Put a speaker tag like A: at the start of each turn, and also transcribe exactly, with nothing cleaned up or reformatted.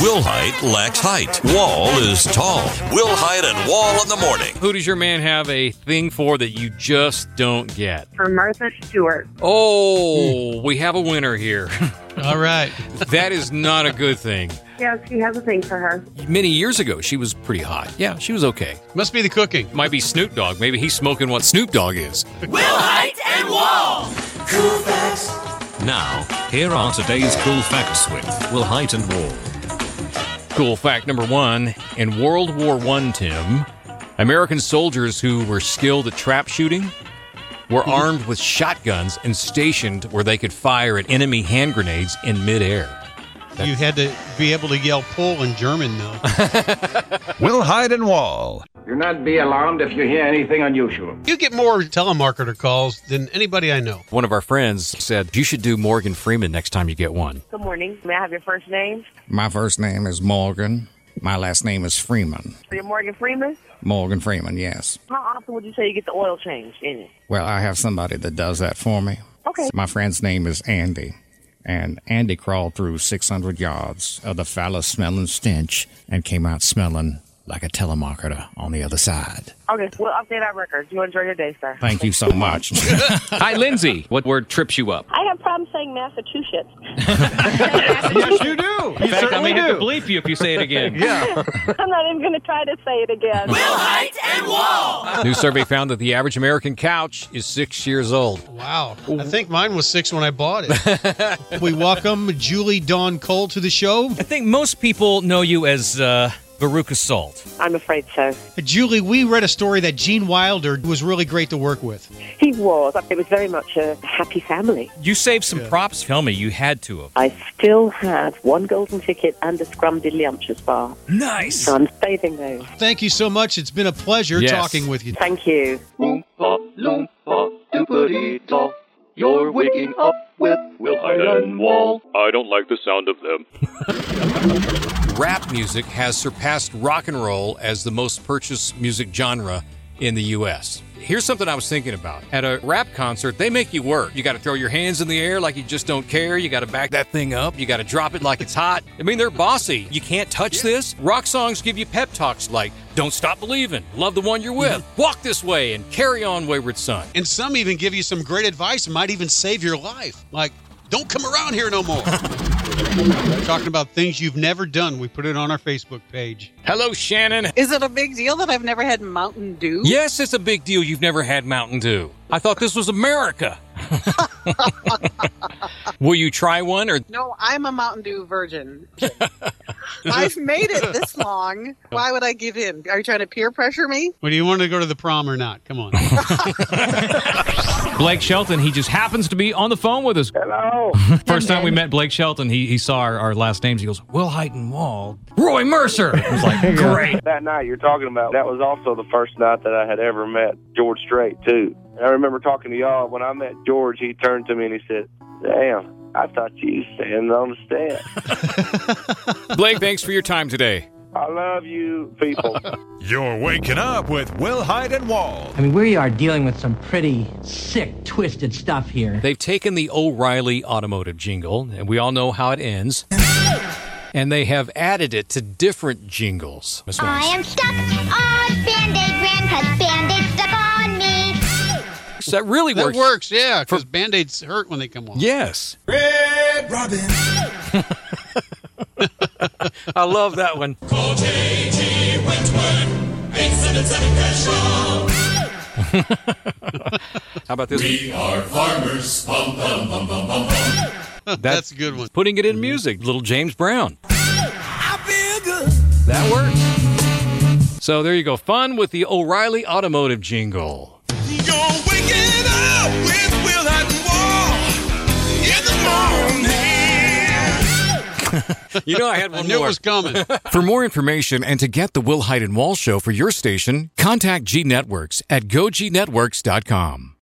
A: Will Hite lacks height. Wall is tall. Will Hite and Wall in the morning.
B: Who does your man have a thing for that you just don't get?
C: For Martha Stewart.
B: Oh, we have a winner here.
D: All right.
B: That is not a good thing.
C: Yes, he has a thing for her.
B: Many years ago, she was pretty hot. Yeah, she was okay.
D: Must be the cooking.
B: Might be Snoop Dogg. Maybe he's smoking what Snoop Dogg is.
E: Will Hite and Wall. Cool facts.
A: Now, here are today's cool facts with Will Hite and Wall.
B: Cool fact number one. In World War One, Tim, American soldiers who were skilled at trap shooting were armed with shotguns and stationed where they could fire at enemy hand grenades in midair. That's...
D: You had to be able to yell pull in German, though.
F: Will Hite and Wall.
G: Do not be alarmed if you hear anything unusual.
D: You get more telemarketer calls than anybody I know.
B: One of our friends said, you should do Morgan Freeman next time you get one.
C: Good morning. May I have your first name?
H: My first name is Morgan. My last name is Freeman.
C: So you're Morgan Freeman?
H: Morgan Freeman, yes.
C: How often would you say you get the oil changed in it?
H: Well, I have somebody that does that for me.
C: Okay.
H: My friend's name is Andy. And Andy crawled through six hundred yards of the foul-smelling stench and came out smelling like a telemarketer on the other side.
C: Okay, we'll update our records. You enjoy your day, sir.
H: Thank you so much.
B: Hi, Lindsay. What word trips you up?
I: I have problems saying Massachusetts.
D: Yes, you do.
B: In fact, I may have to bleep you if you say it again.
D: Yeah.
I: I'm not even going to try to say it again.
E: Will Hite and Wall.
B: New survey found that the average American couch is six years old.
D: Wow. I think mine was six when I bought it. We welcome Julie Dawn Cole to the show.
J: I think most people know you as uh, Veruca Salt.
C: I'm afraid so.
D: Julie, we read a story that Gene Wilder was really great to work with.
C: He was. It was very much a happy family.
J: You saved some
D: Yeah.
J: props. Tell me, you had to have.
C: I still have one golden ticket and a scrumdiddlyumptious bar.
J: Nice.
C: So I'm saving those.
D: Thank you so much. It's been a pleasure
B: Yes.
D: talking with you.
C: Thank you.
K: Oompa loompa doopity-doo. You're waking up with Will Hite and Wall. I don't like the sound of them.
B: Rap music has surpassed rock and roll as the most purchased music genre in the U S. Here's something I was thinking about. At a rap concert, they make you work. You got to throw your hands in the air like you just don't care. You got to back that thing up. You got to drop it like it's hot. I mean, they're bossy. You can't touch this. Rock songs give you pep talks like, don't stop believing, love the one you're with, walk this way, and carry on, wayward son.
D: And some even give you some great advice and might even save your life. Like, don't come around here no more. Talking about things you've never done. We put it on our Facebook page.
B: Hello, Shannon.
L: Is it a big deal that I've never had Mountain Dew?
B: Yes, it's a big deal you've never had Mountain Dew. I thought this was America. Will you try one? Or
L: No, I'm a Mountain Dew virgin. I've made it this long. Why would I give in? Are you trying to peer pressure me?
D: Well, do you want to go to the prom or not? Come on.
J: Blake Shelton, he just happens to be on the phone with us.
G: Hello.
J: First time we met Blake Shelton, he, he saw our, our last names. He goes, Will Hite and Wall. Roy Mercer. I was like, great.
K: That night you're talking about, that was also the first night that I had ever met George Strait, too. And I remember talking to y'all. When I met George, he turned to me and he said, damn, I thought you was standing on the steps.
B: Blake, thanks for your time today.
K: I love you, people.
F: You're waking up with Will Hite and Wall.
M: I mean, we are dealing with some pretty sick, twisted stuff here.
B: They've taken the O'Reilly automotive jingle, and we all know how it ends, and they have added it to different jingles.
N: I am stuck on Band-Aid brand because Band-Aid stuck on me.
B: So that really
D: that
B: works.
D: works, yeah, because Band-Aids hurt when they come off.
B: Yes.
E: Red Robin.
B: I love that one.
E: Call J G Wentworth. eight seven seven cash
B: How about this?
E: We are farmers. Bum, bum, bum, bum, bum, bum.
B: That's,
D: That's a good one.
B: Putting it in music. Little James Brown.
E: I feel good.
B: That works. So there you go. Fun with the O'Reilly automotive jingle.
E: You're waking up with Will Hite and Wall in the morning.
B: You know, I had one
D: I knew
B: more.
D: it was coming.
B: For more information and to get the Will Hite and Wall Show for your station, contact G Networks at go g networks dot com.